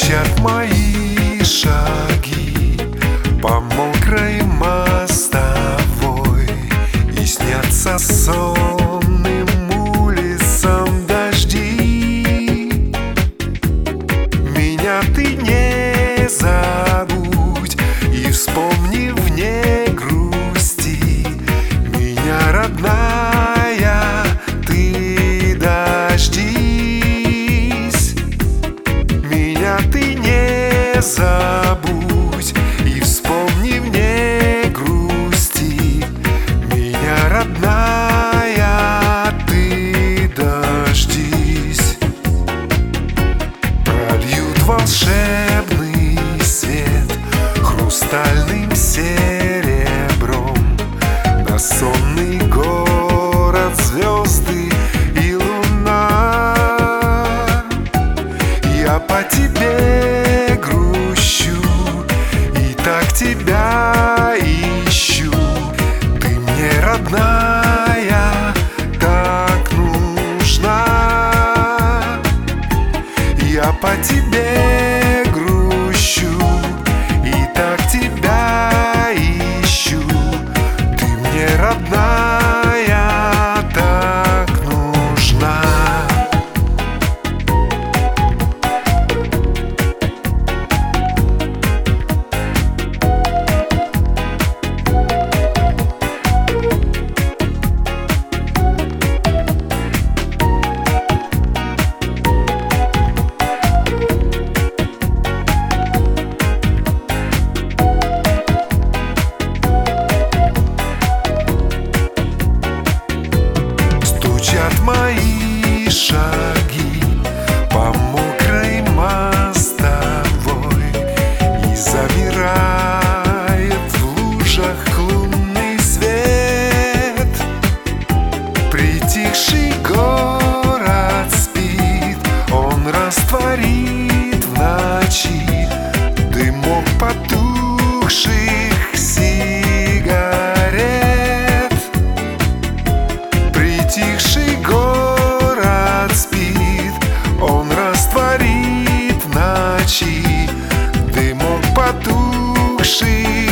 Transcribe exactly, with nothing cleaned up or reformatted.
Стучат мои шаги по мокрой мостовой, и снятся сонным улицам дожди. Меня ты не забудь и вспомни, вне грусти меня, родная, ты дождись. Меня ты не забудь и вспомни, вне грусти меня, родная, ты дождись. Прольют волшебный свет хрустальным серебром на сонный город звезды и луна. Я по тебе грущу и так тебя ищу. Ты мне, родная, так нужна. Я по тебе грущу и так тебя ищу. Ты мне, родная, так нужна. Стучат мои шаги по мокрой мостовой, и замирает в лужах лунный свет. Притихший город спит, он растворит в ночи дымок потухших сигарет. Притихший город спит, он растворит в ночи дымок потухший